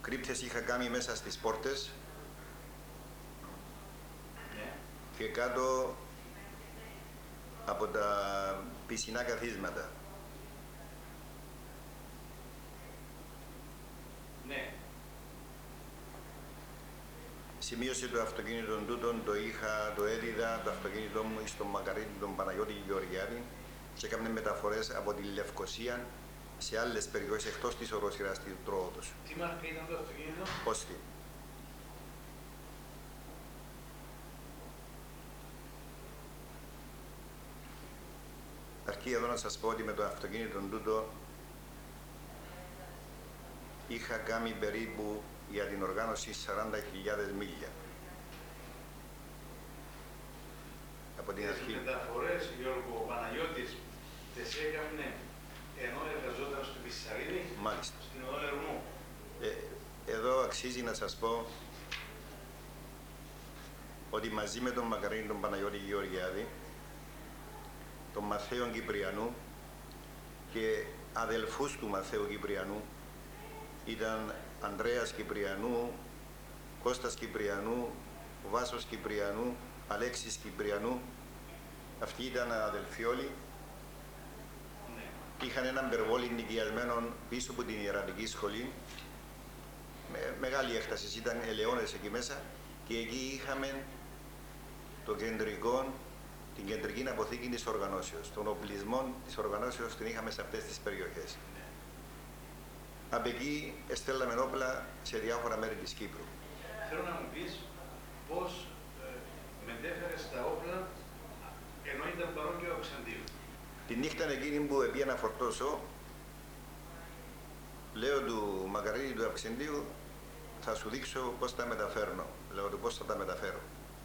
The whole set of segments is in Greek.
κρύπτες είχα κάνει μέσα στις πόρτες και κάτω από τα πισινά καθίσματα. Ναι. Σημείωση του αυτοκίνητων τούτων το έδιδα το αυτοκίνητό μου στον Μακαρίτη τον Παναγιώτη Γεωργιάδη και έκανε μεταφορές από τη Λευκοσία σε άλλες περιοχές εκτός της οροσειράς του Τρόοδος. Τι μάρκα ήταν το αυτοκίνητο? Όστι. Αρκεί εδώ να σας πω ότι με το αυτοκίνητο τούτο είχα κάνει περίπου για την οργάνωση 40.000 μίλια. Από την αρχή. Τις μεταφορές, Γιώργο, ο Παναγιώτης τις έκανε ενώ εργαζόταν στο Πισσαρίδη, Μάλιστα. στην οδό Λερμού. Εδώ αξίζει να σας πω ότι μαζί με τον Μακαρίνη τον Παναγιώτη Γεωργιάδη, τον Μαθαίο Κυπριανού και αδελφούς του Μαθαίου Κυπριανού ήταν Ανδρέας Κυπριανού, Κώστας Κυπριανού, Βάσος Κυπριανού, Αλέξης Κυπριανού. Αυτοί ήταν αδελφοί όλοι. Ναι. Είχαν έναν περβόλι νοικιασμένο πίσω από την ιερατική σχολή. Με μεγάλη έκταση, ήταν ελαιώνες εκεί μέσα και εκεί είχαμε το κεντρικό, την κεντρική αποθήκη της οργανώσεως. Τον οπλισμό της οργανώσεως την είχαμε σε αυτές τις περιοχές. Ναι. Από εκεί εστέλαμε όπλα σε διάφορα μέρη της Κύπρου. Θέλω να μου πεις πώς μετέφερες τα όπλα ενώ ήταν παρόν και ο Αυξαντίου. Τη νύχτα εκείνη που πήγα να φορτώσω, λέω του Μακαρίδη του Αυξεντίου, θα σου δείξω πώς τα μεταφέρνω. Λέω του πώς θα τα μεταφέρω.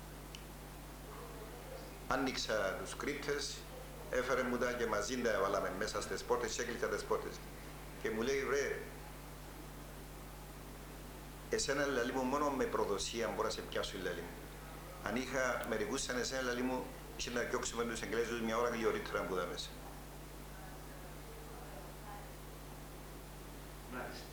Άνοιξα τους κρύπτες, έφερε μου τα και μαζί τα έβαλαμε μέσα στις πόρτες και έκλεισα τις πόρτες. Και μου λέει, βρε, εσένα λαλί μου μόνο με προδοσία μπορώ να σε πιάσω λαλί μου. Αν είχα μερικούς σαν εσένα λαλί μου, είχε να διώξουμε τους Εγγλέζους μια ώρα γλυωρίτερα που δα μέσα. Μάλιστα.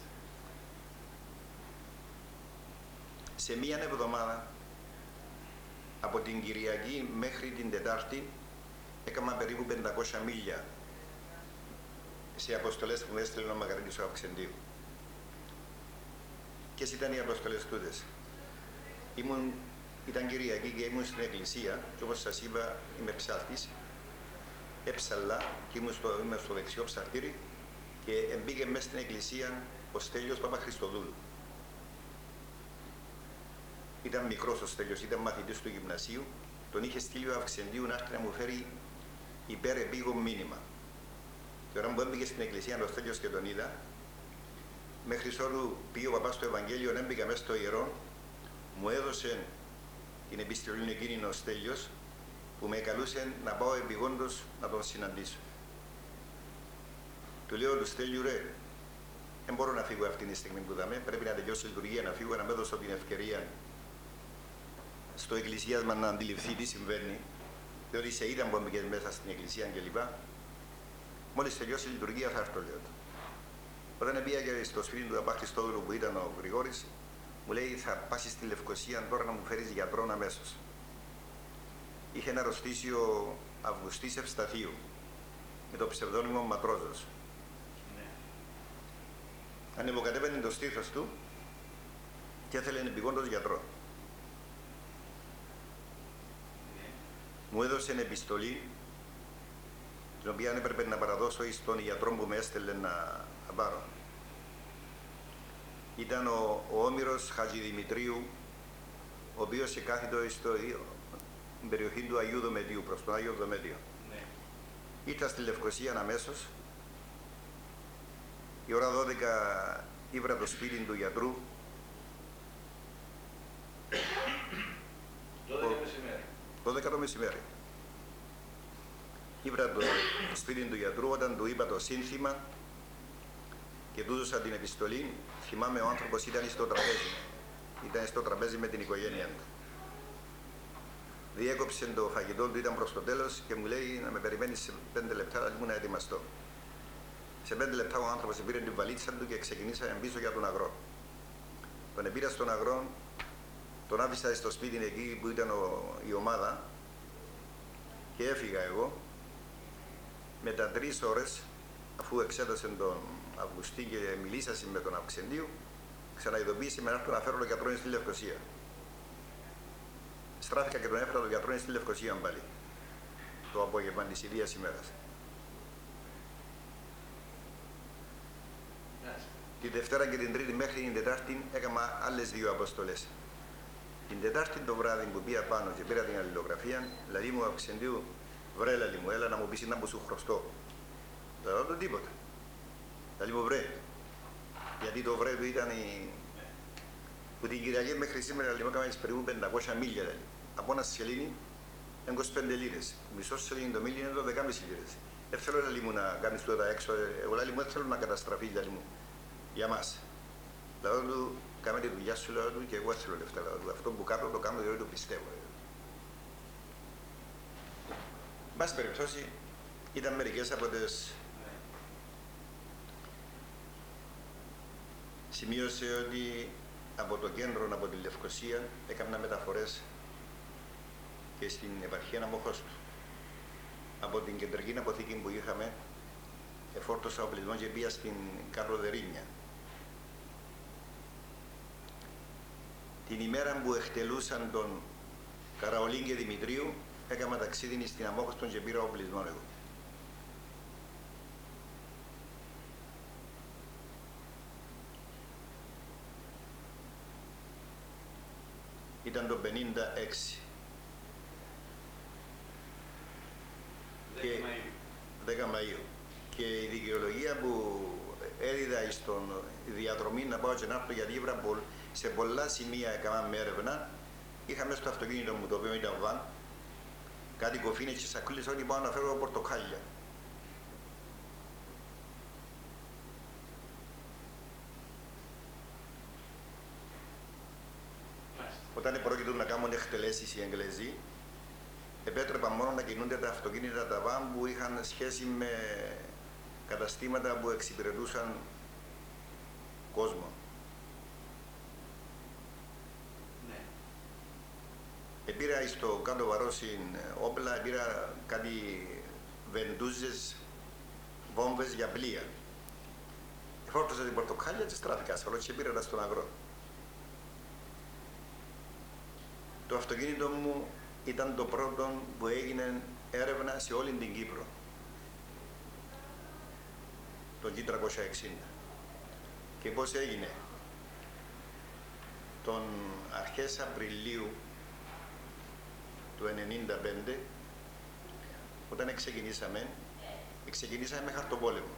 Σε μία εβδομάδα, από την Κυριακή μέχρι την Τετάρτη, έκανα περίπου 500 μίλια σε αποστολές που μου έστειλε ο Μακαρίτης ο Αυξεντίου. Ποιες ήταν οι αποστολές τούτες? Ήταν Κυριακή και ήμουν στην εκκλησία και όπως σας είπα είμαι ψάλτης. Έψαλα και είμαι στο δεξιό ψαρτήρι και μπήκε μέσα στην εκκλησία ο Στέλιος Παπαχριστοδούλου. Ήταν μικρός ο Στέλιος, ήταν μαθητής του γυμνασίου. Τον είχε στείλει ο Αυξεντίου να έρθει να μου φέρει υπερεπίγον μήνυμα. Και ώρα που έμπηκε στην εκκλησία ο Στέλιος και τον είδα, μέχρι ότου πήγε ο παπάς στο Ευαγγέλιο, έμπηκα μέσα στο ιερό, μου έδωσε την επιστολή εκείνη ο Στέλιος που με καλούσε να πάω επιγόντως να τον συναντήσω. Του λέω του Στέλιου, ρε, δεν μπορώ να φύγω αυτή τη στιγμή που δαμε, πρέπει να τελειώσει η λειτουργία, να φύγω, να με δώσω την ευκαιρία στο εκκλησίασμα να αντιληφθεί τι συμβαίνει, διότι σε είδαν που έμπηκες μέσα στην εκκλησία κλπ. Μόλις τελειώσει η λειτουργία θα έρθω, λέω του. Όταν πήγα και στο σπίτι του Παπά Χριστόδουλου που ήταν ο Γρηγόρης, μου λέει θα πάσεις στη Λευκοσία τώρα να μου φέρεις γιατρόν αμέσως. Είχε αρρωστήσει ο Αυγουστής Ευσταθίου με το ψευδόνυμο Ματρόζος. Ναι. Ανεβοκατέβαινε το στήθος του και έθελε επιγόντως γιατρό. Ναι. Μου έδωσε επιστολή την οποία έπρεπε να παραδώσω στον γιατρό που με έστελνε να πάρω. Ήταν ο Όμηρος Χατζηδημητρίου, ο οποίος εκάθιτο στην περιοχή του Αγίου Δομετίου, προς τον Άγιο Δομέτιο. Ναι. Ήρθα στη Λευκοσία αμέσως. Η ώρα 12 ήβρα το σπίτι του γιατρού. 12 μεσημέρι. 12 το μεσημέρι. Ήβρα το σπίτι του γιατρού όταν του είπα το σύνθημα και του έδωσα την επιστολή. Θυμάμαι ο άνθρωπος ήταν στο τραπέζι. Ήταν στο τραπέζι με την οικογένεια του. Διέκοψε το φαγητό του, ήταν προς το τέλος και μου λέει να με περιμένεις σε 5 λεπτά, αλλά ήμουν να ετοιμαστώ. Σε 5 λεπτά ο άνθρωπος πήρε την βαλίτσα του και ξεκινήσαμε πίσω για τον αγρό. Τον πήρα στον αγρό, τον άφησα στο σπίτι εκεί που ήταν η ομάδα και έφυγα εγώ. Μετά 3 ώρες, αφού εξέτασε τον Αυγουστή και μιλήσασε με τον Αυξεντίου, ξαναειδοποίησε με να έρθω να φέρω τον γιατρό στη Λευκοσία. Στράφηκα και τον έφερα τον γιατρό στη Λευκοσία πάλι. Το απόγευμα της ίδιας ημέρας. Τη Δευτέρα και την Τρίτη μέχρι την Τετάρτη έκανα άλλες 2 αποστολές. Την Τετάρτη το βράδυ που πήγα πάνω και πήρα την αλληλογραφία, δηλαδή μου Αυξεντίου, βρε λαλή μου, έλα να μου πεις να μου σου χρωστώ. Δεν λέω τίποτα. Λαλή μου βρε. Γιατί το βρε του ήταν που την Κυριακή μέχρι σήμερα λέει, έκανα περίπου 500 μίλια. Δηλαδή. Από ένα σελήνι 25 λίρες. Μισό σελήνι το μίλιο είναι το 10,5 λίρες. Δεν θέλω λέει, μου να κάνεις τώρα έξω. Εγώ λέει, μου δεν θέλω να καταστραφεί λέει, μου. Για μας. Λέω του, κάμε τη δουλειά σου λέω του και εγώ θέλω λεφτά. Λέω του. Αυτό που κάνω το κάνω διότι το πιστεύω. Εν πάση περιπτώσει, ήταν μερικές από τις. Σημείωσε ότι από το κέντρο, από τη Λευκοσία, έκανα μεταφορές και στην επαρχία Αμμοχώστου. Από την κεντρική αποθήκη που είχαμε, εφόρτωσα οπλισμό και πήγα στην Καρλοδερίνια. Την ημέρα που εκτελούσαν τον Καραολίν και Δημητρίου, έκανα ταξίδι στην Αμμόχωστο και πήρα οπλισμό εγώ. Ήταν το 56. 10 Μαΐου. Και η δικαιολογία που έδιδα στον διαδρομή να πάω και να έρθω γιατί ήβρα σε πολλά σημεία έκαναμε έρευνα. Είχα μέσα στο αυτοκίνητο μου το οποίο ήταν βαν, κάτι κοφίνες και σακούλες ότι πάω να φέρω πορτοκάλια. Όταν πρόκειται να κάνουν εκτελέσεις οι Εγγλέζοι, επέτρεπαν μόνο να κινούνται τα αυτοκίνητα τα βαν που είχαν σχέση με καταστήματα που εξυπηρετούσαν κόσμο. Ναι. Επήρα στο κάτω βαρόσιν όπλα, επήρα κάτι βεντούζες, βόμβες για πλοία. Εφόρτωσα την πορτοκάλια και στράφηκα ασφαλώς και πήρα τα στον αγρό. Το αυτοκίνητο μου ήταν το πρώτο που έγινε έρευνα σε όλη την Κύπρο. Το G360. Και πώς έγινε. Τον αρχές Απριλίου του 1995, όταν ξεκινήσαμε με χαρτοπόλεμο.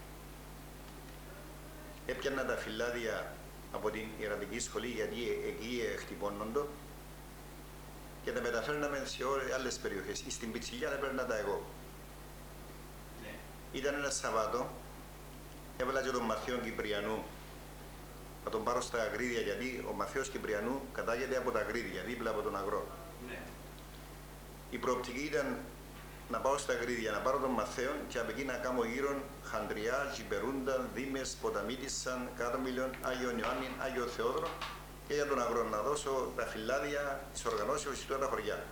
Έπιανα τα φυλάδια από την Ιερατική σχολή, γιατί εκεί χτυπώνοντο, και τα μεταφέρναμε σε άλλες περιοχές. Στην Πιτσιλιά έπαιρνα τα εγώ. Ναι. Ήταν ένα Σαββάτο, έβαλα και τον Μαθιό Κυπριανού να τον πάρω στα Αγρίδια, γιατί ο Μαθιός Κυπριανού κατάγεται από τα Αγρίδια, δίπλα από τον αγρό. Ναι. Η προοπτική ήταν να πάω στα Αγρίδια, να πάρω τον Μαθαίο και από εκεί να κάνω γύρω Χαντριά, Κυπερούντα, Δήμες, Ποταμίτισσαν, Κάτωμιλιον, Άγιον Ιωάννη, Άγιο Θεόδωρο, και για τον αγρό να δώσω τα φυλάδια της οργανώσεως σε τα χωριά.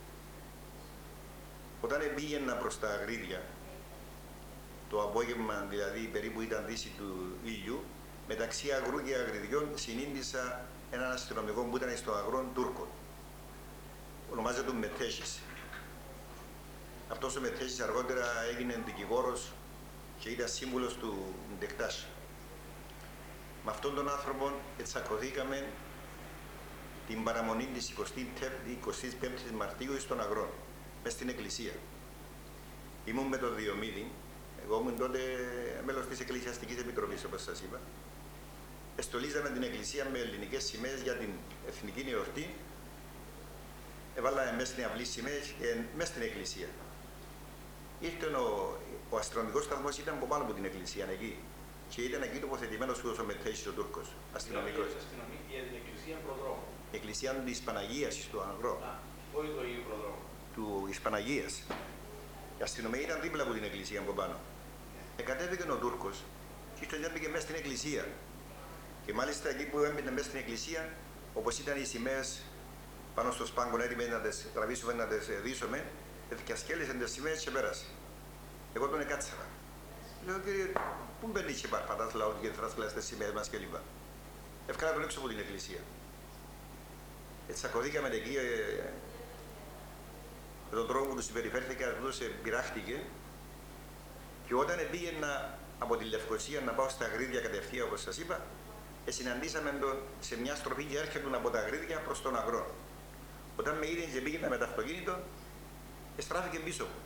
Όταν πήγαινα προς τα Αγρίδια, το απόγευμα δηλαδή περίπου ήταν δύση του ήλιου, μεταξύ αγρού και αγριδιών συνήντησα έναν αστυνομικό που ήταν στο αγρό Τούρκο. Ονομάζεται του Μετέχης. Αυτός ο Μετέχης αργότερα έγινε δικηγόρος και ήταν σύμβουλος του Ντεκτάς. Με αυτόν τον άνθρωπο τσακωθήκαμε την παραμονή της 25ης Μαρτίου στον αγρό, μες στην εκκλησία. Ήμουν με τον Διομήδη, εγώ ήμουν τότε μέλος της Εκκλησιαστικής Επιτροπής, όπως σας είπα. Εστολίζαμε την εκκλησία με ελληνικές σημαίες για την εθνική εορτή. Έβαλαμε μέσα στην αυλή σημαίες και μέσα στην εκκλησία. Ήρθε ο αστυνομικός σταθμός, ήταν από πάνω από την εκκλησία εκεί. Και ήταν εκεί τοποθετημένος ο Μετέχης ο Τούρκος, αστυνομικός. Για την εκκλησία προδρόμου. Η εκκλησία της Παναγίας στο αγρό. Όχι το ίδιο προδρόμου. Της Παναγίας. Η αστυνομία ήταν δίπλα από την εκκλησία από πάνω. Κατέβηκε ο Τούρκος και ήρθε και μπήκε μέσα στην εκκλησία. Και μάλιστα εκεί που έμπαινε μέσα στην εκκλησία, όπως ήταν οι σημαίες πάνω στο σπάγκο, έτοιμοι να τις τραβήσουμε, να τις δείσουμε, διασκέλισαν τις σημαίες και πέρασε. Εγώ τον εκάτσαρα. Λέω, κύριε, πού μπαίνει και πατάς λαό και θρασκελάς τις σημαίες μας κλπ. Ευκάλα τον έξω από την εκκλησία. Τσακωθήκαμε εκεί, με τον τρόπο που του συμπεριφέρθηκα, αυτός πειράχτηκε. Και όταν πήγαινα από τη Λευκοσία να πάω στα Αγρίδια κατευθείαν, όπως σας είπα, συναντήσαμε τον σε μια στροφή και έρχονταν από τα Αγρίδια προς τον Αγρό. Όταν με είδε και πήγαινα με το αυτοκίνητο, στράφηκε πίσω μου.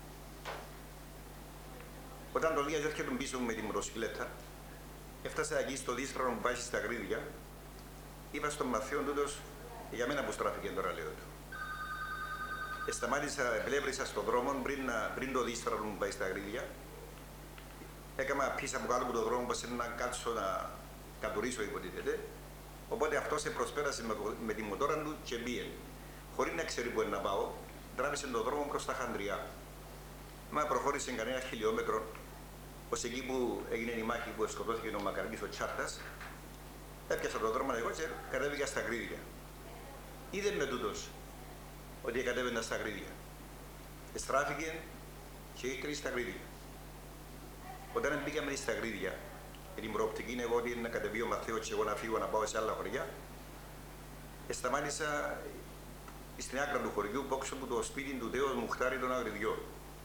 Όταν το λίγα έρχονταν πίσω μου με τη μοτοσυκλέτα, έφτασα εκεί στο δύστρανο που πάει στα Αγρίδια, είπα στον Μαθαίο τούτος, για μένα που στράφηκε τώρα, λέω του. Σταμάτησα, πλεύρισα στον δρόμο πριν το δύστρανο που πάει στα Αγρίδια. Έκανα πίσω από κάτω από τον δρόμο, πως να κάτσω να κατουρίσω, υποτίθεται. Οπότε αυτός προσπέρασε με τη μοτόρα του και μπήκε. Χωρίς να ξέρει που είναι να πάω, τράβησε τον δρόμο προς τα Χανδριά. Μα προχώρησε κανένα χιλιόμετρο, ως εκεί που έγινε η μάχη που σκοτώθηκε ο Μακαργής ο Τσάρτας, έπιασα τον δρόμο εγώ και κατέβηκα στα Αγρίδια. Είδε με τούτος ότι κατέβαινα στα Αγρίδια. Στράφηκε και ήρθε στα Αγρίδια. Όταν μπήκαμε στα Αγρίδια, με την προοπτική είναι εγώ ότι να κατεβεί ο Μαθαίος και εγώ να φύγω να πάω σε άλλα χωριά, σταμάτησα στην άκρα του χωριού, πόξω από το σπίτι του Δέος Μουχτάρη των Αγριδιών.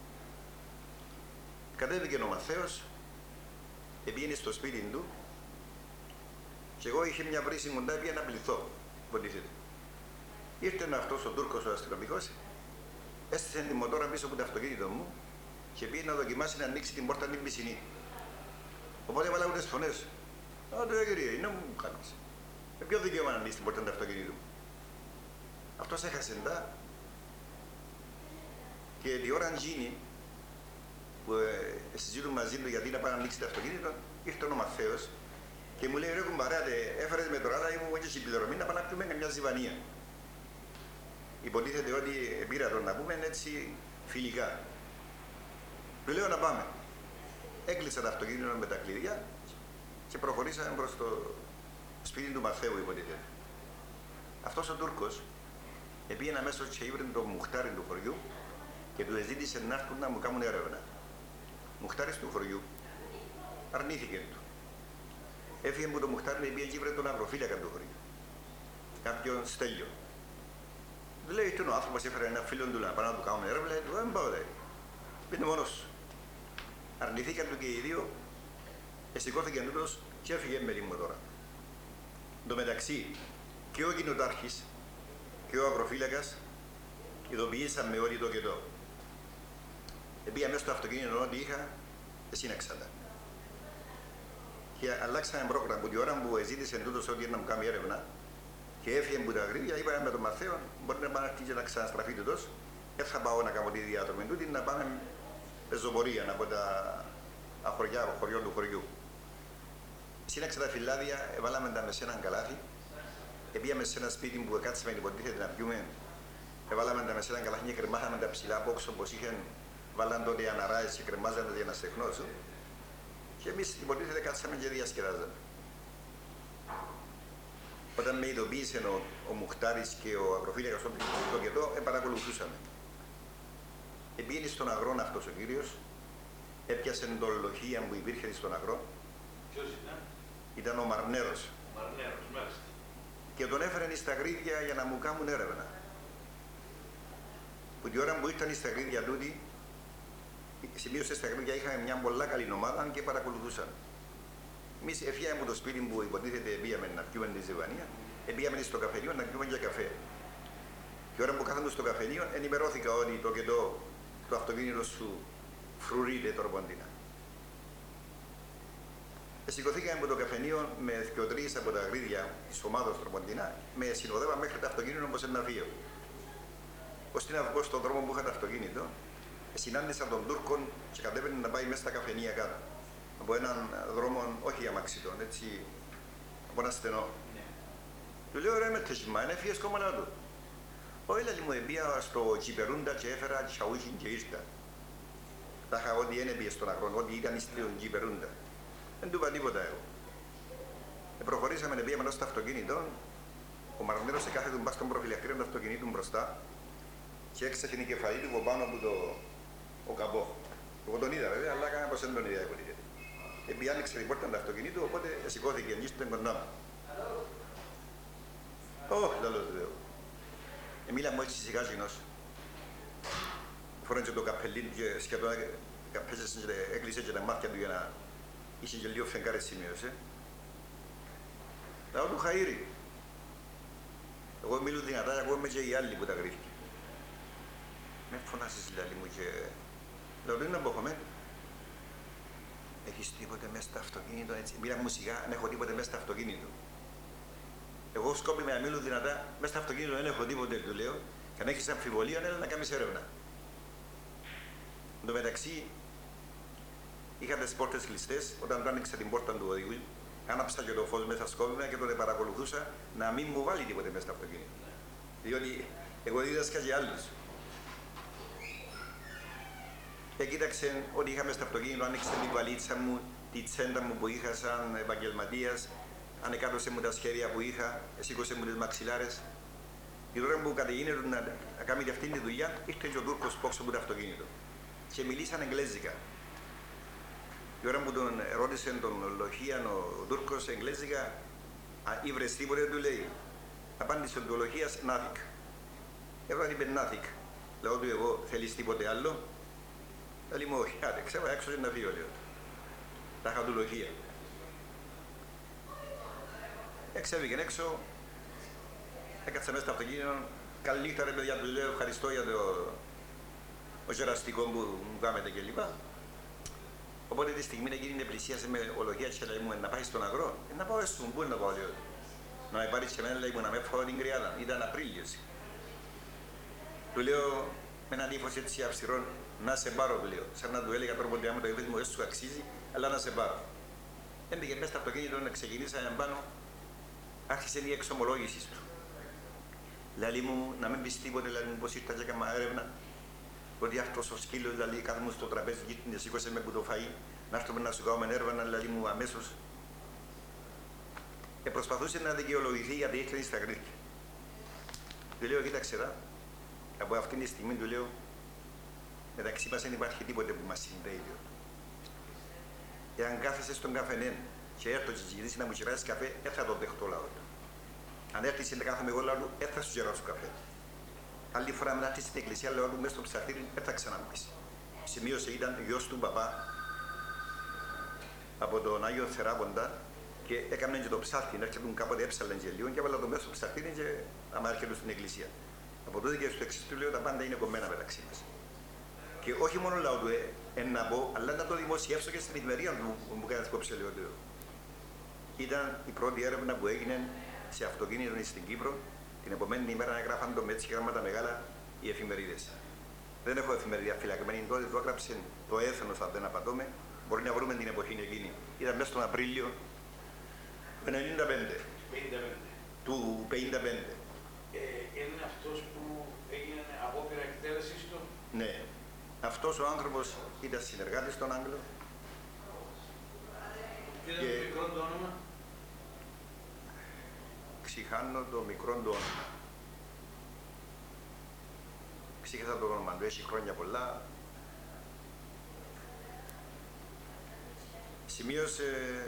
Κατέβηκε ο Μαθαίος, πήγαινε στο σπίτι του και εγώ είχε μια βρύση μοντά, πήγα να πληθώ, υποτίθεται. Ήρθε αυτός ο Τούρκος ο αστυνομικός, έστησε τη μοτόρα πίσω από το αυτοκίνητο μου και πήγε να δοκιμάσει να ανοίξει την πόρτα την πισινή. Οπότε έβαλα ούτε φωνές. Α, το κύριε, είναι μου κάνεις. Με ποιο δικαίωμα να ανοίξει την πόρτα του αυτοκίνητου μου. Αυτός έχασε τα και τη ώρα γίνει που συζητούν μαζί του γιατί να πάει να ανοίξει το αυτοκίνητο, ήρθε ο Μαθαίος και μου λέει: ρε κουμπαράτε, έφερες με τώρα, αλλά ήμουν και στην πληρωμή να πάμε να πιούμε μια ζιβανία. Υποτίθεται ότι πήρα τον να πούμε έτσι φιλικά. Του λέω να πάμε. Έκλεισα το αυτοκίνητο με τα κλειδιά και προχωρήσαμε προς το σπίτι του Μαθαίου, υποτίθεται. Αυτός ο Τούρκος πήγαινε αμέσως και ήβρε το Μουχτάρι του χωριού και του ζήτησε να έρθουν να μου κάνουν έρευνα. Μουχτάρις του χωριού αρνήθηκε του. Έφυγε από το Μουχτάρι και πήγε και ήβρε τον αγροφύλακα του χωριού. Κάποιον Στέλιο. Του λέει: τι ο άνθρωπος έφερε ένα φίλο του να πάνε να του κάνουν έρευνα, του δεν πάω, λέει. Πήγαινε μόνος σου. Αρνηθήκαν του και οι δύο, σηκώθηκαν τούτος και έφυγε με τη μοτόρα. Εν τω μεταξύ, και ο κοινοτάρχης και ο αγροφύλακας ειδοποιήσαμε όλοι το και το. Πήγα μέσα στο αυτοκίνητο ό,τι είχα, σύναξα τα. Και αλλάξαμε πρόγραμμα που τη ώρα που ζήτησε τούτος ότι να μου κάνει έρευνα και έφυγε από τα Αγρίδια, είπαμε με τον Μαθαίο, μπορεί να πάει και να ξαναστραφεί τούτος. Δεν θα πάω να κάνω τη διάδρομη τούτη, να πάμε πεζοπορία από τα χωριά, χωριών του χωριού. Σύναξα τα φυλάδια, βάλαμε τα με σε έναν καλάθι, πήγαμε σε ένα σπίτι που κάτσαμε υποτίθεται να πιούμε, βάλαμε τα με σε έναν καλάθι και κρεμάσαμε τα ψηλά απόξω όπως είχαν, βάλαν τότε αναράες και κρεμάζανε για να στεχνώσουν. Και εμείς υποτίθεται κάτσαμε και διασκεδάζαμε. Όταν με ειδοποίησε ο Μουχτάρης και ο αγροφύλακας το και το, παρακολουθούσαμε. Πήγαινε στον αγρόν αυτός ο κύριος, έπιασε τον λοχεία που υπήρχε στον αγρό. Ποιος ήταν? Ήταν ο Μαρνέρος. Ο Μαρνέρος, μάλιστα. Και τον έφεραν στα Αγρίδια για να μου κάνουν έρευνα. Που την ώρα που ήρθαν στα Αγρίδια τούτοι, σημείωσε στα Αγρίδια είχαμε μια πολλά καλή ομάδα και παρακολουθούσαν. Εμείς έφυγαμε από το σπίτι που υποτίθεται πήγαμε να πιούμε τη ζεβανία, πήγαμε στο καφενείο να πιούμε για καφέ. Και ώρα που κάθαμε στο καφενείο, ενημερώθηκα ότι το και το αυτοκίνητο σου φρουρείται τροποντινά. Σηκωθήκαμε από το καφενείο με 2-3 από τα Αγρίδια της ομάδας τροποντινά, με συνοδεύαν μέχρι το αυτοκίνητο όπως ένα βίο. Ώστε να βγω στον δρόμο που είχα το αυτοκίνητο, συνάντησα τον Τούρκο και κατέβαινε να πάει μέσα στα καφενεία κάτω. Από έναν δρόμο, όχι αμαξιτών, έτσι, από ένα στενό. Του λέω: ρε με τεσμά, είναι φύγες κόμμα του. Όχι, λέει μου, πήγα στο Τζιπερούντα και έφερα τσαούχιν και ήρθα. Τα είχα ότι δεν πήγε στον αγρόν, ότι ήταν στον Τζιπερούντα. Δεν του είπα τίποτα εγώ. Προχωρήσαμε, πήγαμε στο αυτοκίνητο. Ο μαρμέρος κάθεται μπας στον προφυλακτήριο του αυτοκινήτου μπροστά και έξαφνε την κεφαλή του από πάνω από ο καμπό. Εγώ τον είδα βέβαια, αλλά έκανα πως δεν τον είδα. Επειδή άνοιξε την πόρτα του αυτοκινήτου, οπότε σηκώθηκε και ήρθε κοντά μου. Όχι, λαλό του Θεού. Μίλα μου έτσι σιγά γινός. Φορέντσε το καπελί του και σχεδόν έκλεισε και τα μάτια του για να είχε και λίγο φεγγάρες σημείωσε. Λαό του Χαΐρη. Εγώ μιλώ δυνατά, εγώ είμαι και οι άλλοι που τα γράφει. Με φωνάσεις λαλί μου και... Λέω, δεν είναι αποχωμένο. Έχεις τίποτε μέσα στο αυτοκίνητο, έτσι. Μίλα μου σιγά, αν έχω τίποτε μέσα στο αυτοκίνητο. Εγώ σκόπιμαι να μιλώ δυνατά, μέσα στο αυτοκίνητο δεν έχω τίποτε, του λέω. Και αν έχεις αμφιβολία, έλα να κάνεις έρευνα. Εν τω μεταξύ, είχα τις πόρτες κλειστές, όταν άνοιξα την πόρτα του οδηγού, άναψα και το φως μέσα σκόπιμα και τότε παρακολουθούσα να μην μου βάλει τίποτε μέσα στο αυτοκίνητο. Διότι εγώ δίδασκα και άλλους. Κοίταξε ότι είχα μέσα στο αυτοκίνητο, άνοιξε την βαλίτσα μου, τη τσέντα μου που είχα σαν επαγγελματίας, ανεκάτωσε μου τα σχέδια που είχα, σήκωσε μου τις μαξιλάρες. Και τώρα που κατεγίνεται να κάνει αυτή τη δουλειά, ήρθε και ο Τούρκος πόξο από το αυτοκίνητο. Και μιλήσαν εγγλέζικα. Η ώρα που τον ρώτησε τον Λοχίαν ο Τούρκος εγγλέζικα, ήβρες τίποτε, του λέει. Απάντησε ο Λοχίας, nothing. Εγώ είπε nothing. Λέω του εγώ, θέλεις τίποτε άλλο. Λέει μου όχι, άτε, ξέρω έξω και να φύγω, λέω. Τα είχα του Λοχία. Εξέβηκε έξω, έκατσα μέσα στο αυτοκίνητο. Καλή νύχτα ρε παιδιά, του λέω ευχαριστώ για το γεραστικό που μου κάνετε κλπ. Οπότε τη στιγμή εκείνη πλησίασε με ολογία και λέει μου να πάει στον αγρό. Να πάω στον πού να πάω, λέω. Να με πάρεις και εμένα, λέει μου, να με φάω την κρυάδα. Ήταν Απρίλιος. Του λέω με έναν ύφος έτσι αυστηρό, να σε πάρω, του λέω. Σαν να του έλεγα τώρα ότι άμα το είπες μου δεν σου αξίζει, αλλά να σε πάρω. Έμπαιγε μέσα στο αυτοκίνητο να ξεκινήσαμε πάνω, άρχισε η εξομολόγηση του. Λέει μου να μην πεις τίποτε, λέει μου πως ήρθα και έκανα έρευνα. Ότι αυτός ο σκύλος, δηλαδή, κάθομαι στο τραπέζι και σήκωσε με που το φαΐ, να έρθουμε να σου κάνουμε έρευνα, δηλαδή μου αμέσως. Προσπαθούσε να δικαιολογηθεί γιατί ήρθε στα Greek. Του λέω, κοίταξε εδώ, από αυτήν τη στιγμή του λέω, μεταξύ μας δεν υπάρχει τίποτε που μας συνδέει. Εάν κάθεσαι στον καφενέν και έρθω και ζητήσει να μου κεράσεις καφέ, δεν θα το δεχτώ λαό του. Αν έρθεις και κάθομαι εγώ λαό του, δεν θα σου κεράσω καφέ. Άλλη φορά να έρθεις στην εκκλησία, λέω του μέσα στο ψαρτήρι, δεν θα ξαναμπείς. Σημείωσε ήταν γιος του παπά από τον Άγιο Θεράποντα και έκαμε και το ψάρτη, να έρχεται κάποτε έψαλαν και λίγο και έβαλα το μέσα στο ψαρτήρι και άμα έρχεται στην εκκλησία. Από τότε και στο εξής του λέω τα πάντα είναι κομμένα μεταξύ μας. Και όχι μόνο λαό του να πω, αλλά να το δημοσιεύσω και στην εφημερίδα του που μου κάνει κόψε λέω του. Ήταν η πρώτη έρευνα που έγινε σε αυτοκίνητο στην Κύπρο. Την επομένη ημέρα έγραφαν το με έτσι γράμματα μεγάλα οι εφημερίδες. Δεν έχω εφημερίδα φυλακμένη, τότε το έγραψε το Έθνος, αν δεν απατώμε. Μπορεί να βρούμε την εποχή εκείνη. Ήταν μέσα τον Απρίλιο του 1995. Του 1955. Είναι αυτός που έγινε απόπειρα εκτέλεσης του. Ναι. Αυτός ο άνθρωπος ήταν συνεργάτης των Άγγλων. Και είναι το μικρό το όνομα. Ξηχάνω το μικρό του όνομα. Ξύχασα το όνομα του, έχει χρόνια πολλά. Σημείωσε,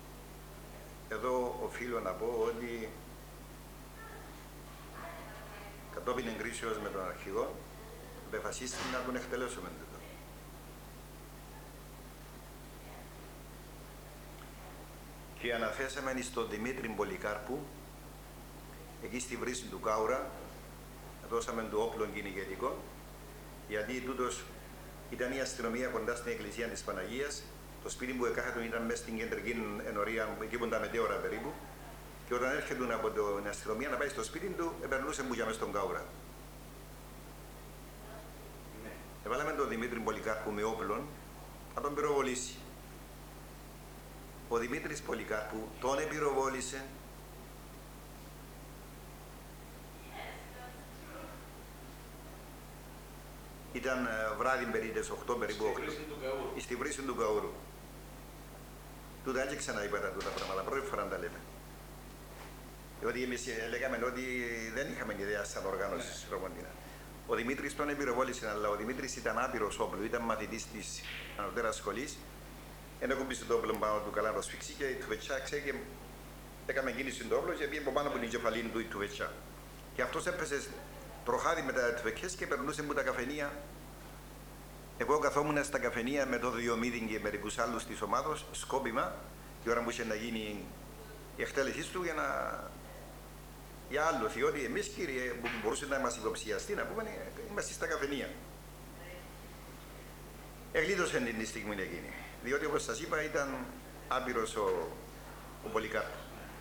εδώ οφείλω να πω ότι κατόπιν εγκρίσεως με τον αρχηγό, απεφασίστηκε να τον εκτελέσουμε τούτο. Και αναθέσαμε στον Δημήτρη Πολυκάρπου, εκεί στη βρύση του Κάουρα, δώσαμε του όπλο κυνηγετικό, γιατί τούτος ήταν η αστυνομία κοντά στην εκκλησία της Παναγίας. Το σπίτι που εκάθετον ήταν μέσα στην κεντρική ενορία, εκεί που ήταν μετέωρα περίπου. Και όταν έρχεται από την αστυνομία να πάει στο σπίτι του, περνούσε μπουκιά μέσα στον Κάουρα. Ναι. Εβάλαμε τον Δημήτρη Πολυκάρπου με όπλων να τον πυροβολήσει. Ο Δημήτρης Πολυκάρπου τον πυροβόλησε. Ήταν βράδυ περίπου 8 περίπου 8. Στη βρύση του Καούρου. Τούτα έτσι ξαναείπα τα τούτα πράγματα, πρώτη φορά τα λέμε. Διότι εμείς λέγαμε ότι δεν είχαμε ιδέα σαν οργάνωση στην Ρομοντίνα. Ο Δημήτρης τον επιρροβόλησε, αλλά ο Δημήτρης ήταν άπειρος όπλου, ήταν μαθητής της ανωτέρας σχολής. Ένα κουμπίσε το όπλο πάνω του καλά να σφίξει και η Τουβετσά και έκαμε κίνηση το όπλο και πήγε από πάνω από την κεφαλή του η Τουβετσά. Και αυτός έπεσε τροχάδι με τα τουβεκές και περνούσε μου τα καφενεία. Εγώ καθόμουν στα καφενεία με το Διομήδη και μερικούς άλλους της ομάδος, σκόπιμα, η ώρα που είχε να γίνει η εκτέλεσή του για άλλο. Διότι εμείς, κύριε, που μπορούσε να μας υποψιαστεί, να πούμε, είμαστε στα καφενεία. Εγλίτωσε την στιγμή εκείνη. Διότι, όπως σας είπα, ήταν άπειρος ο Πολυκάρπος.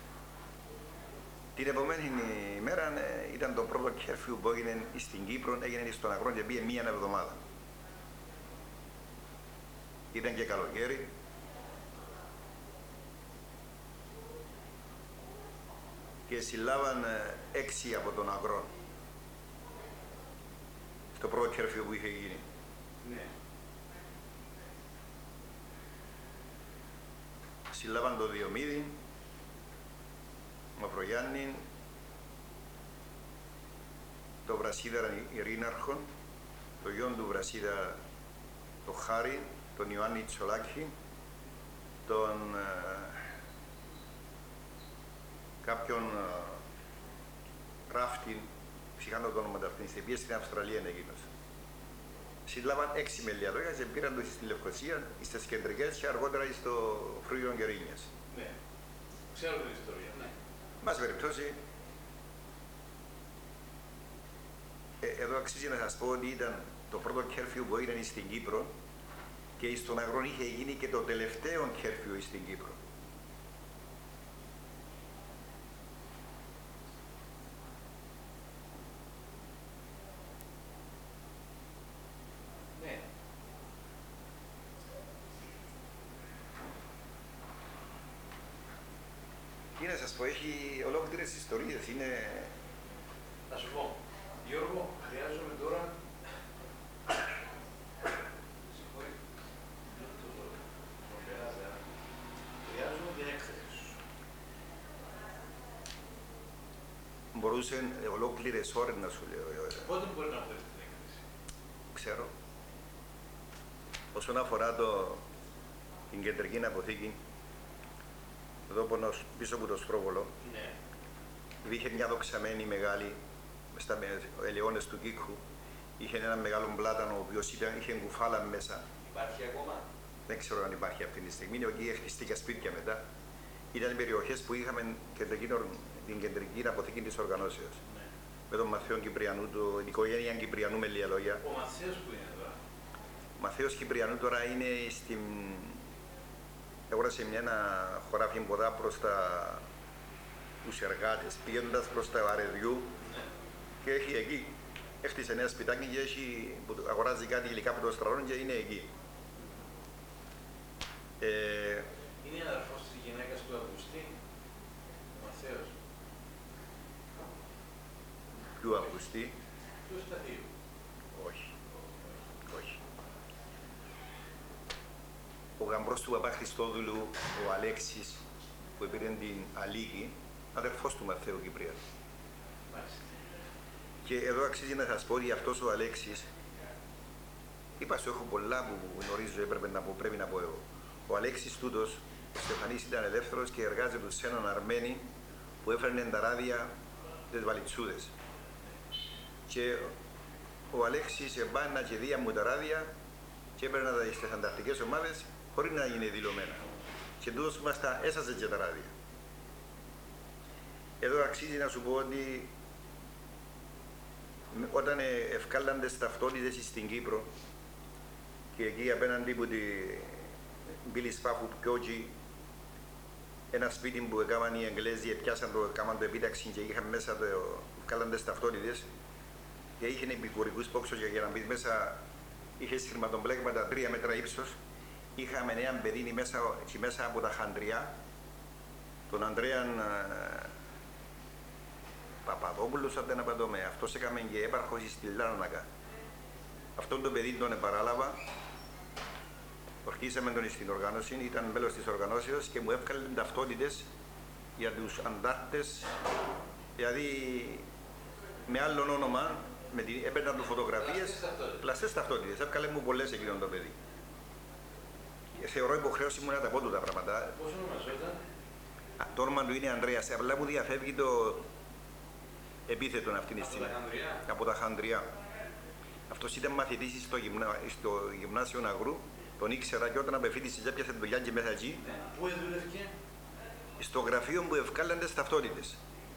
Την επόμενη μέρα ήταν το πρώτο κέρφιου που έγινε στην Κύπρο, έγινε στον Αγρό και πήγε μία εβδομάδα. Ήταν και καλοκαίρι. Και συλλάβαν 6 από τον Αγρό. Στο πρώτο κέρφιο που είχε γίνει. Ναι. Συλλάβαν το Διομήδη, Μαυρογιάννη, το Βρασίδα Ειρήναρχο, το γιο του Βρασίδα το Χάρη, τον Ιωάννη Τσολάκη, τον κάποιον ράφτη, ψυχάνω το όνομα αυτήν, πήγε στην Αυστραλία εκείνος. Συλλάβαν 6 με λίγα λόγια και πήραν το στη Λευκοσία, στις κεντρικές και αργότερα στο Φρούγιο Γκερίνιας. Ναι. Ξέρω την ιστορία, ναι. Μας περιπτώσει, εδώ αξίζει να σας πω ότι ήταν το πρώτο κέρφιο που έγινε στην Κύπρο και στον Αγρό είχε γίνει και το τελευταίο κέρφιο στην Κύπρο. Ναι. Τι να σας πω, έχει ολόκληρες ιστορίες, είναι... Θα σου πω, Γιώργο, χρειάζομαι τώρα... Χρειάζομαι την έκθεση σου. Μπορούσε ολόκληρες ώρες να σου λέω. Πότε μπορεί να φέρει την έκθεση? Ξέρω. Όσον αφορά την κεντρική αποθήκη, εδώ πίσω από το Στρόβολο, Ναι. υπήρχε μια δοξαμένη μεγάλη, στα ελαιώνες του Κίκου, είχε ένα μεγάλο πλάτανο, ο οποίος είχε κουφάλα μέσα. Υπάρχει ακόμα? Δεν ξέρω αν υπάρχει αυτή τη στιγμή, εκεί χτίστηκαν σπίτια μετά. Ήταν περιοχές που είχαμε την κεντρική αποθήκη της οργανώσεως. Ναι. Με τον Μαθαίο Κυπριανού, την οικογένεια Κυπριανού με λίγα λόγια. Ο Μαθαίος που είναι τώρα? Ο Μαθαίος Κυπριανού τώρα είναι αγόρασε ένα χωράφι ποδά προς τους εργάτες, πηγαίνοντας προς τα Βαρεδιού, Ναι. και έχει εκεί. Έχτισε ένα σπιτάκι και αγοράζει κάτι υλικά από το στραγόν και είναι εκεί. Είναι αδερφός της γυναίκας του Αυγουστή, ο Μαθαίος, Ποιου Αυγουστή? του Σταθείου. Όχι. Όχι. Ο γαμπρός του παπά Χριστόδουλου, ο Αλέξης, που πήρε την Αλίκη, αδερφός του Μαθαίου Κυπριανού. Μάλιστα. Και εδώ αξίζει να σας πω ότι αυτός ο Αλέξης, είπα σου έχω πολλά που γνωρίζω, πρέπει να πω εγώ. Ο Αλέξης τούτος, ο Στεφανής ήταν ελεύθερος και εργάζεται σε έναν Αρμένη που έφερνε τα ράδια τις βαλιτσούδες. Και ο Αλέξης επάνα και δία μου τα ράδια και έπαιρνα τα στις ανταρτικές ομάδες χωρίς να είναι δηλωμένα. Και τούτος μας τα έσαζε και τα ράδια. Εδώ αξίζει να σου πω ότι όταν ευκάλαν τις ταυτότητες στην Κύπρο και εκεί απέναντι που την Μπίλη Σπάφου Πιότζη, ένα σπίτι που έκαναν οι Εγγλέζοι, πιάσαν το, έκαναν το επίταξη και είχαν μέσα το, ευκάλαν τις ταυτότητες και είχαν επικουρικούς πόξους για να μπει μέσα, είχε σχηματοπλέγματα 3 μέτρα ύψος, είχαμε έναν παιδί μέσα από τα Χαντριά, τον Ανδρέαν Παπαδόπουλος, αν δεν απαντώμε. Αυτός έκαμε και έπαρχος στη Λάρνακα. Αυτόν το παιδί τον επαράλαβα, ορκίσαμε τον στην οργάνωση, ήταν μέλος της οργανώσεως και μου έβγαλε ταυτότητες για τους αντάρτες, δηλαδή με άλλον όνομα, έπαιρναν του φωτογραφίες, πλαστές ταυτότητες. Έβγαλε μου πολλές εκείνον το παιδί. Θεωρώ υποχρέωση μου να τα πω του τα πράγματα. Πώς ονομαζόταν? Το όνομα του είναι Ανδρέας, απλά μου διαφεύγει το επίθετο αυτή τη στιγμή. Από τα Χανδριά. Αυτός ήταν μαθητής στο γυμνάσιο Αγρού, τον ήξερα και όταν απεφύτησε έπιασε δουλειά και μέσα εκεί. Πού έδουλευκε? Στο γραφείο που ευκάλαν τις ταυτότητες.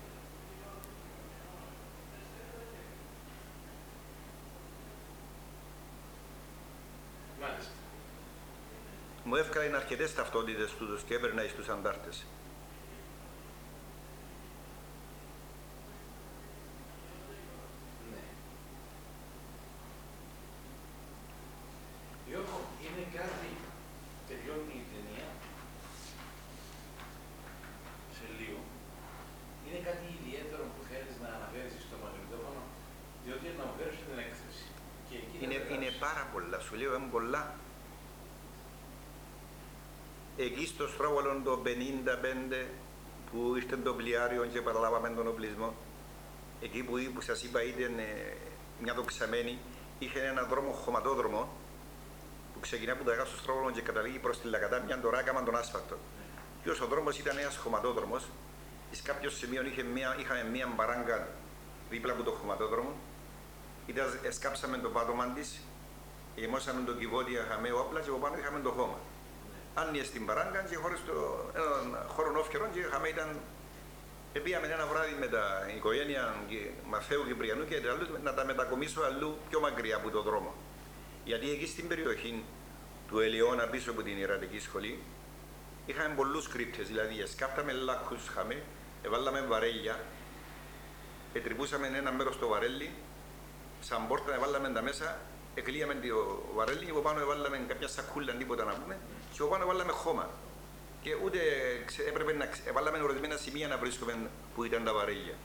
Μάλιστα. Μου έβγαλαν αρκετές ταυτότητες τους και έπαιρνα στους αντάρτες. Ναι. Γιώργο, είναι κάτι, τελειώνει η ταινία, σε λίγο, είναι κάτι ιδιαίτερο που θέλεις να αναφέρεις στο μαγνητόφωνο, διότι αναφέρεις την έκθεση. Και εκεί Είναι πάρα πολλά, σου λέω, είναι πολλά. Εκεί στο Στρόβολο το 55 που ήρθε το πλοιάριο και παραλάβαμε τον οπλισμό, εκεί που σας είπα ήταν μια δοξαμένη, είχε έναν δρόμο χωματόδρομο που ξεκινά από το δεκά στο Στρόβολο και καταλήγει προς τη Λακατάμια, τώρα έκαναν τον άσφαλτο. Και ο δρόμος ήταν ένας χωματόδρομος, σε κάποιο σημείο είχαμε μια μπαράγκα δίπλα από το χωματόδρομο, σκάψαμε το πάτωμα της, γεμώσαμε το κυβότι, είχαμε όπλα και από πάνω είχαμε το χώμα. Άνοιγε στην παράγκα και χωρίς έναν χώρο όφκερο και πήγαμε ένα βράδυ με τα οικογένεια Μαθαίου Κυπριανού και άλλους να τα μετακομίσω αλλού πιο μακριά από τον δρόμο. Γιατί εκεί στην περιοχή του Ελαιώνα πίσω από την Ιερατική Σχολή είχαμε πολλούς κρύπτες, δηλαδή σκάφταμε λάκκους, εβάλαμε βαρέλια, ετρυπούσαμε ένα μέρος στο βαρέλι, σαν πόρτα εβάλαμε τα μέσα, εκλείαμε το βαρέλι και από πάνω έβαλαμε κάποια σακούλα, τίποτα να πούμε, και από πάνω έβαλαμε χώμα. Και ούτε έπρεπε να έβαλαμε ορισμένα σημεία να βρίσκουμε που ήταν τα βαρέλια.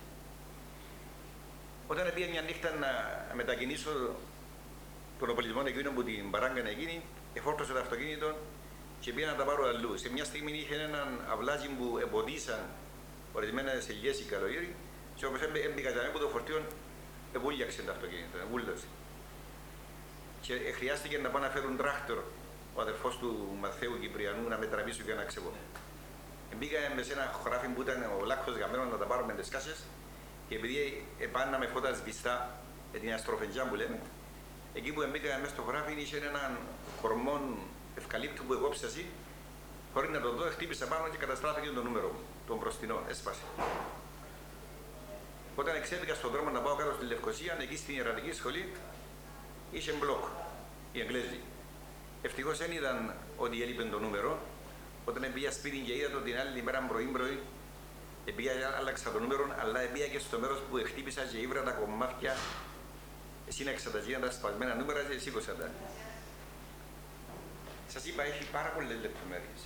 Όταν πήγα μια νύχτα να μετακινήσω τον οπλισμό εκείνο που την παράγκα εκείνη, εφόρτωσα το αυτοκίνητο και πήγα να τα πάρω αλλού. Σε μια στιγμή είχε έναν αυλάζι που εμποδίσαν ορισμένες ελιές ή καλοκαίρι, και όπως έμπηκα από το φορτίο, εβούλιαξε το αυτοκίνητο, εβούλωσε. Και χρειάστηκε να πάνε να φέρουν τράχτορ ο αδερφός του Μαθαίου Κυπριανού να με τραβήσουν και να ξεβώ. Μπήκαμε σε ένα χωράφι που ήταν ο λάκκος γαμμένος να τα πάρουμε τις κάσες και επειδή επάνω με φώτα σβηστά, την αστροφεντζιά που λέμε, εκεί που μπήκαμε μέσα στο χωράφι είχε έναν κορμό ευκαλύπτου που εγώ ψασί, χωρίς να το δω, χτύπησα πάνω και καταστράφηκε το νούμερο μου, τον μπροστινό, έσπασε. Όταν εξέβηκα στον δρόμο να πάω κάτω στη Λευκοσία, εκεί στην Ιερατική Σχολή, είχε μπλοκ οι Εγγλέζοι. Ευτυχώς δεν είδαν ότι έλειπε το νούμερο. Όταν πήγα σπίτι και είδα το την άλλη μέρα πρωί, πήγα άλλαξα το νούμερο, αλλά πήγα και στο μέρος που χτύπησα και ήβρα τα κομμάτια, σύναξα τα γίνοντα σπασμένα νούμερα και σήκωσα τα. Σας είπα, έχει πάρα πολλές λεπτομέρειες.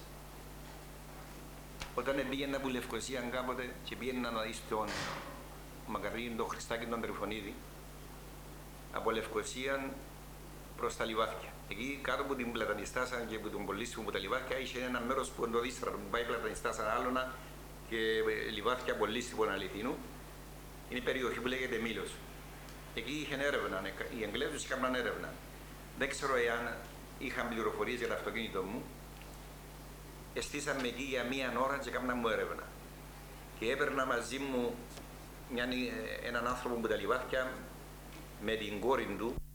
Όταν πήγαινα από Λευκοσία κάποτε και πήγαινα να δει τον Μακαρίνη, τον Χριστάκη, τον Τριφωνίδη, από Λευκοσία προς τα Λιβάθια. Εκεί κάτω από την Πλατανιστάσα και από τον Πολύσιμο από τα Λιβάθια είχε ένα μέρος που είναι το δίστρατο, που πάει Πλατανιστάσα Άλωνα και Λιβάθια Πολύσιμο Αληθινού. Είναι η περιοχή που λέγεται Μήλος. Εκεί είχε έρευνα, οι Εγγλέζοι είχαν έρευνα. Δεν ξέρω εάν είχαν πληροφορίες για το αυτοκίνητο μου. Εστήσαμε εκεί για μία ώρα και έκαναν μου έρευνα. Και έπαιρνα μαζί μου έναν άνθρωπο από τα Λιβάθια με την κόρη του.